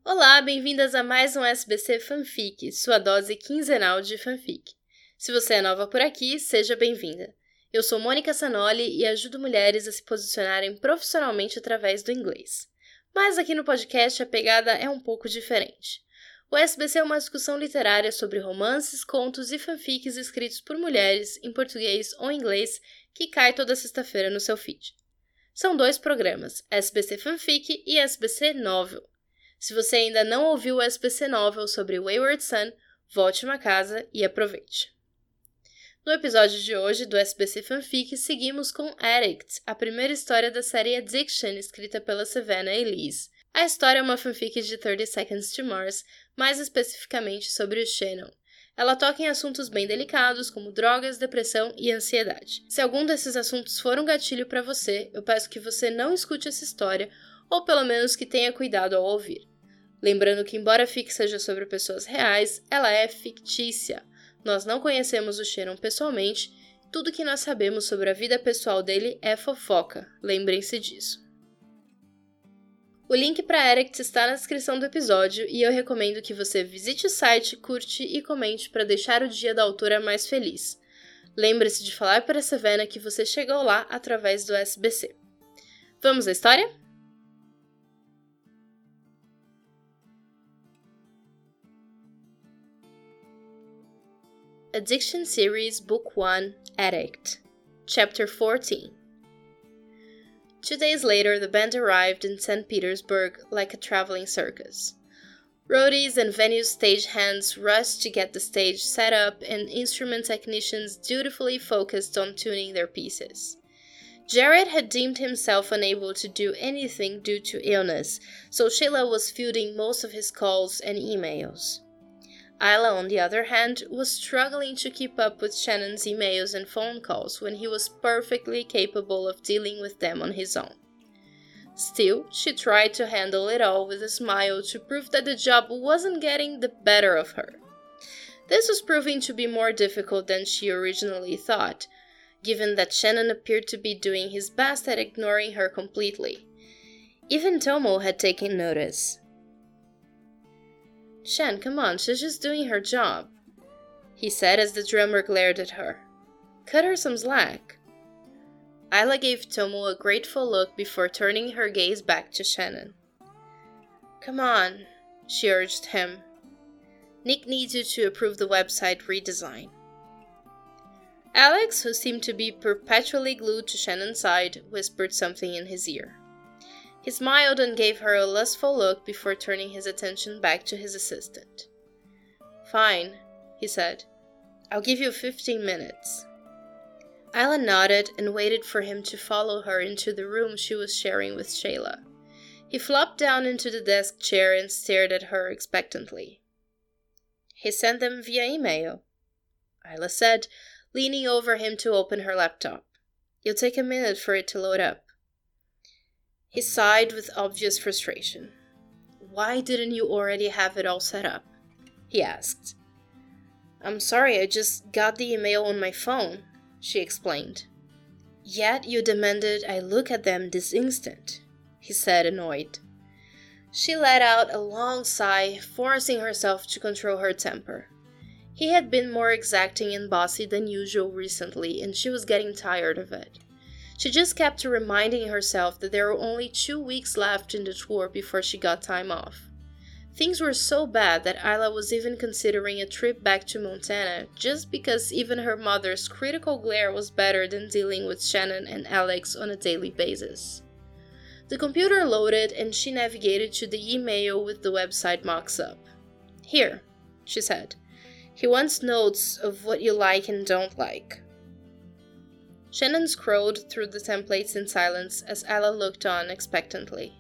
Olá, bem-vindas a mais um SBC Fanfic, sua dose quinzenal de fanfic. Se você é nova por aqui, seja bem-vinda. Eu sou Mônica Sanoli e ajudo mulheres a se posicionarem profissionalmente através do inglês. Mas aqui no podcast a pegada é um pouco diferente. O SBC é uma discussão literária sobre romances, contos e fanfics escritos por mulheres, em português ou inglês, que cai toda sexta-feira no seu feed. São 2 programas, SBC Fanfic e SBC Novel. Se você ainda não ouviu o SBC Novel sobre Wayward Son, volte uma casa e aproveite. No episódio de hoje do SBC Fanfic, seguimos com Addict, a primeira história da série Addiction, escrita pela Savannah Elise. A história é uma fanfic de 30 Seconds to Mars, mais especificamente sobre o Shannon. Ela toca em assuntos bem delicados, como drogas, depressão e ansiedade. Se algum desses assuntos for um gatilho para você, eu peço que você não escute essa história, ou pelo menos que tenha cuidado ao ouvir. Lembrando que, embora a fic seja sobre pessoas reais, ela é fictícia. Nós não conhecemos o Shannon pessoalmente, tudo que nós sabemos sobre a vida pessoal dele é fofoca, lembrem-se disso. O link para Addict está na descrição do episódio e eu recomendo que você visite o site, curte e comente para deixar o dia da autora mais feliz. Lembre-se de falar para a Savannah que você chegou lá através do SBC. Vamos à história? Addiction Series Book 1, Addict, Chapter 14. 2 days later, the band arrived in St. Petersburg like a traveling circus. Roadies and venue stagehands rushed to get the stage set up and instrument technicians dutifully focused on tuning their pieces. Jared had deemed himself unable to do anything due to illness, so Sheila was fielding most of his calls and emails. Isla, on the other hand, was struggling to keep up with Shannon's emails and phone calls when he was perfectly capable of dealing with them on his own. Still, she tried to handle it all with a smile to prove that the job wasn't getting the better of her. This was proving to be more difficult than she originally thought, given that Shannon appeared to be doing his best at ignoring her completely. Even Tomo had taken notice. "Shan, come on, she's just doing her job," he said as the drummer glared at her. "Cut her some slack." Isla gave Tomo a grateful look before turning her gaze back to Shannon. "Come on," she urged him. "Nick needs you to approve the website redesign." Alex, who seemed to be perpetually glued to Shannon's side, whispered something in his ear. He smiled and gave her a lustful look before turning his attention back to his assistant. "Fine," he said. "I'll give you 15 minutes. Isla nodded and waited for him to follow her into the room she was sharing with Shayla. He flopped down into the desk chair and stared at her expectantly. "He sent them via email," Isla said, leaning over him to open her laptop. "It'll take a minute for it to load up." He sighed with obvious frustration. "Why didn't you already have it all set up?" he asked. "I'm sorry, I just got the email on my phone," she explained. "Yet you demanded I look at them this instant," he said, annoyed. She let out a long sigh, forcing herself to control her temper. He had been more exacting and bossy than usual recently, and she was getting tired of it. She just kept reminding herself that there were only 2 weeks left in the tour before she got time off. Things were so bad that Isla was even considering a trip back to Montana just because even her mother's critical glare was better than dealing with Shannon and Alex on a daily basis. The computer loaded and she navigated to the email with the website mocks-up. "Here," she said. "He wants notes of what you like and don't like." Shannon scrolled through the templates in silence as Isla looked on expectantly.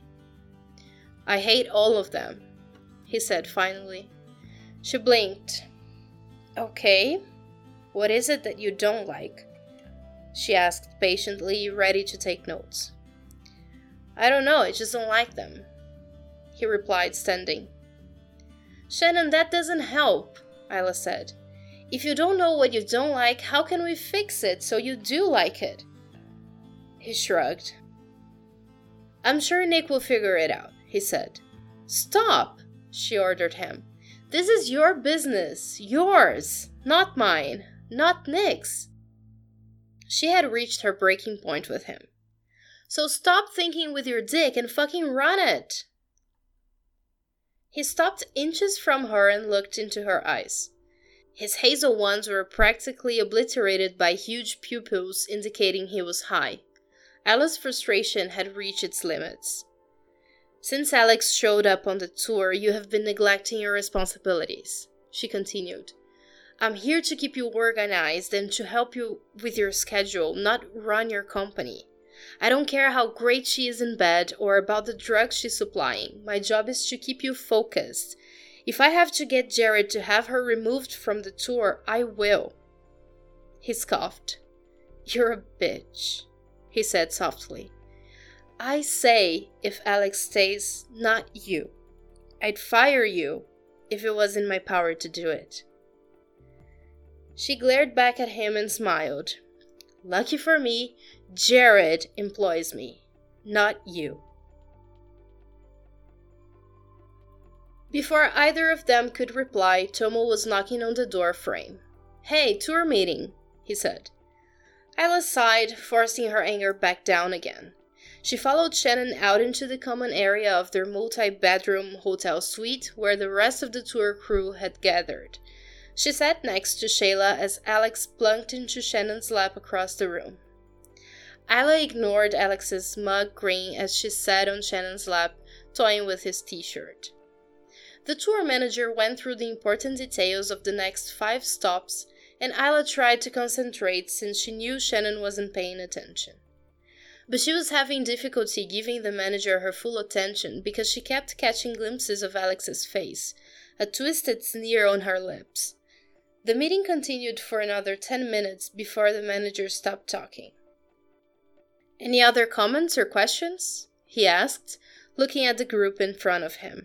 "I hate all of them," he said finally. She blinked. "Okay, what is it that you don't like?" she asked patiently, ready to take notes. "I don't know, I just don't like them," he replied, standing. "Shannon, that doesn't help," Isla said. "If you don't know what you don't like, how can we fix it so you do like it?" He shrugged. "I'm sure Nick will figure it out," he said. "Stop!" she ordered him. "This is your business. Yours. Not mine. Not Nick's." She had reached her breaking point with him. "So stop thinking with your dick and fucking run it." He stopped inches from her and looked into her eyes. His hazel ones were practically obliterated by huge pupils indicating he was high. Ella's frustration had reached its limits. "Since Alex showed up on the tour, you have been neglecting your responsibilities," she continued. "I'm here to keep you organized and to help you with your schedule, not run your company. I don't care how great she is in bed or about the drugs she's supplying. My job is to keep you focused. If I have to get Jared to have her removed from the tour, I will." He scoffed. "You're a bitch," he said softly. "I say if Alex stays, not you. I'd fire you if it was in my power to do it." She glared back at him and smiled. "Lucky for me, Jared employs me, not you." Before either of them could reply, Tomo was knocking on the door frame. "Hey, tour meeting," he said. Isla sighed, forcing her anger back down again. She followed Shannon out into the common area of their multi-bedroom hotel suite where the rest of the tour crew had gathered. She sat next to Shayla as Alex plunked into Shannon's lap across the room. Isla ignored Alex's smug grin as she sat on Shannon's lap, toying with his t-shirt. The tour manager went through the important details of the next 5 stops, and Isla tried to concentrate since she knew Shannon wasn't paying attention. But she was having difficulty giving the manager her full attention because she kept catching glimpses of Alex's face, a twisted sneer on her lips. The meeting continued for another 10 minutes before the manager stopped talking. "Any other comments or questions?" he asked, looking at the group in front of him.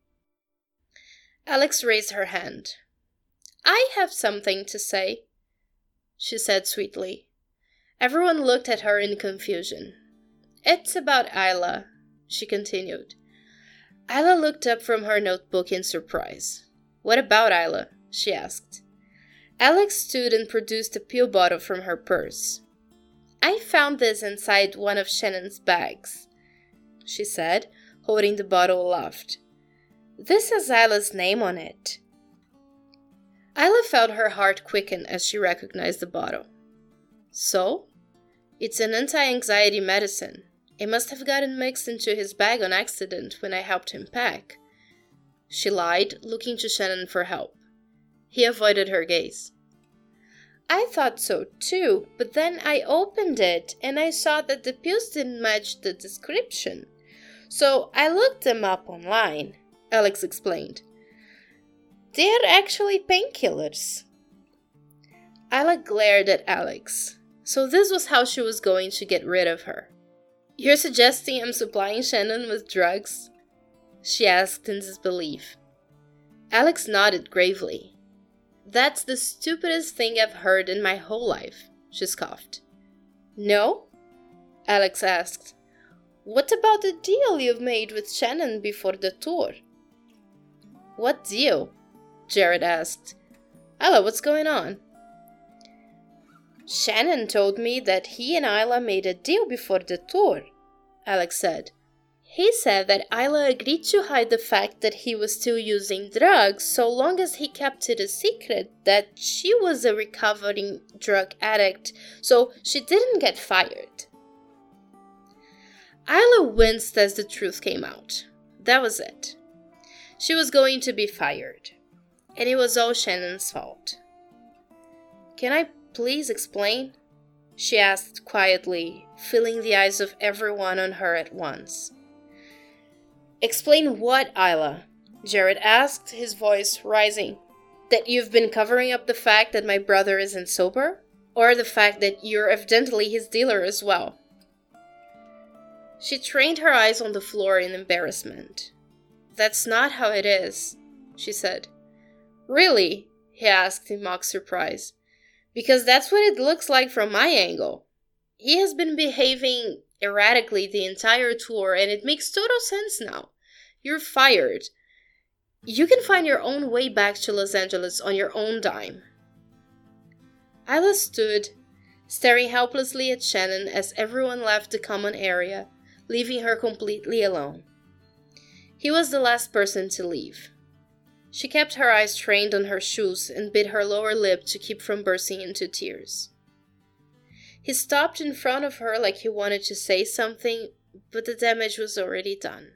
Alex raised her hand. "I have something to say," she said sweetly. Everyone looked at her in confusion. "It's about Isla," she continued. Isla looked up from her notebook in surprise. "What about Isla?" she asked. Alex stood and produced a pill bottle from her purse. "I found this inside one of Shannon's bags," she said, holding the bottle aloft. "This has Isla's name on it." Isla felt her heart quicken as she recognized the bottle. "So? It's an anti-anxiety medicine. It must have gotten mixed into his bag on accident when I helped him pack." She lied, looking to Shannon for help. He avoided her gaze. "I thought so too, but then I opened it and I saw that the pills didn't match the description. So I looked them up online," Alex explained. "They're actually painkillers." Isla glared at Alex. So this was how she was going to get rid of her. "You're suggesting I'm supplying Shannon with drugs?" she asked in disbelief. Alex nodded gravely. "That's the stupidest thing I've heard in my whole life," she scoffed. "No?" Alex asked. "What about the deal you've made with Shannon before the tour?" "What deal?" Jared asked. "Isla, what's going on?" "Shannon told me that he and Isla made a deal before the tour," Alex said. "He said that Isla agreed to hide the fact that he was still using drugs so long as he kept it a secret that she was a recovering drug addict, so she didn't get fired." Isla winced as the truth came out. That was it. She was going to be fired. And it was all Shannon's fault. "Can I please explain?" she asked quietly, filling the eyes of everyone on her at once. "Explain what, Isla?" Jared asked, his voice rising. "That you've been covering up the fact that my brother isn't sober? Or the fact that you're evidently his dealer as well?" She trained her eyes on the floor in embarrassment. "That's not how it is," she said. "Really?" he asked in mock surprise. "Because that's what it looks like from my angle. He has been behaving erratically the entire tour, and it makes total sense now. You're fired. You can find your own way back to Los Angeles on your own dime. Isla stood, staring helplessly at Shannon as everyone left the common area, leaving her completely alone. He was the last person to leave. She kept her eyes trained on her shoes and bit her lower lip to keep from bursting into tears. He stopped in front of her like he wanted to say something, but the damage was already done.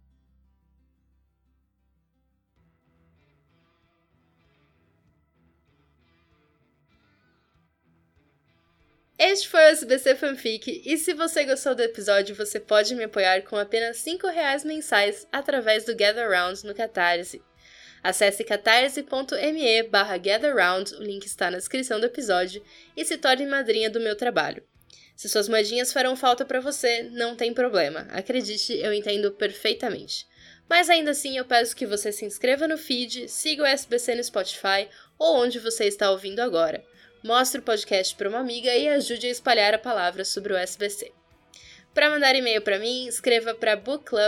Este foi o SBC Fanfic, e se você gostou do episódio, você pode me apoiar com apenas R$5 mensais através do Gatherround no Catarse. Acesse catarse.me/gatherround, o link está na descrição do episódio, e se torne madrinha do meu trabalho. Se suas moedinhas farão falta para você, não tem problema, acredite, eu entendo perfeitamente. Mas ainda assim eu peço que você se inscreva no feed, siga o SBC no Spotify ou onde você está ouvindo agora. Mostre o podcast para uma amiga e ajude a espalhar a palavra sobre o SBC. Para mandar e-mail para mim, escreva para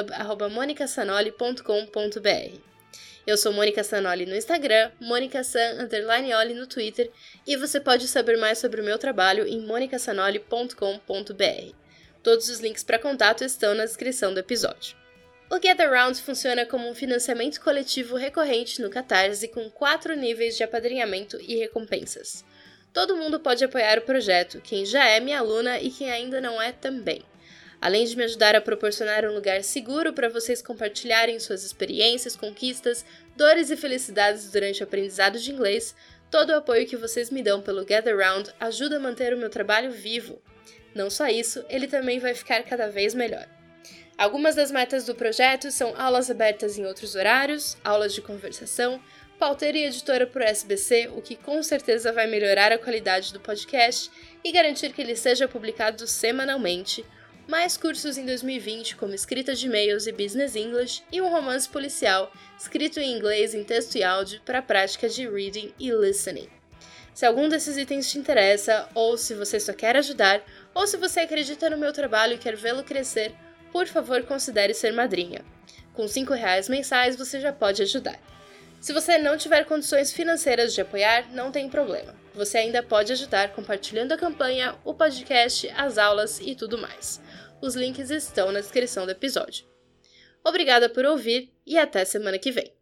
bookclub@monicasanoli.com.br. Eu sou Mônica Sanoli no Instagram, monicasan_oli no Twitter, e você pode saber mais sobre o meu trabalho em monicasanoli.com.br. Todos os links para contato estão na descrição do episódio. O Gather Round funciona como um financiamento coletivo recorrente no Catarse com 4 níveis de apadrinhamento e recompensas. Todo mundo pode apoiar o projeto, quem já é minha aluna e quem ainda não é também. Além de me ajudar a proporcionar um lugar seguro para vocês compartilharem suas experiências, conquistas, dores e felicidades durante o aprendizado de inglês, todo o apoio que vocês me dão pelo Gather Round ajuda a manter o meu trabalho vivo. Não só isso, ele também vai ficar cada vez melhor. Algumas das metas do projeto são aulas abertas em outros horários, aulas de conversação, pauteira e editora por SBC, o que com certeza vai melhorar a qualidade do podcast e garantir que ele seja publicado semanalmente, mais cursos em 2020 como escrita de e-mails e business English e um romance policial escrito em inglês em texto e áudio para a prática de reading e listening. Se algum desses itens te interessa, ou se você só quer ajudar, ou se você acredita no meu trabalho e quer vê-lo crescer, por favor considere ser madrinha. Com R$5 mensais você já pode ajudar. Se você não tiver condições financeiras de apoiar, não tem problema. Você ainda pode ajudar compartilhando a campanha, o podcast, as aulas e tudo mais. Os links estão na descrição do episódio. Obrigada por ouvir e até semana que vem.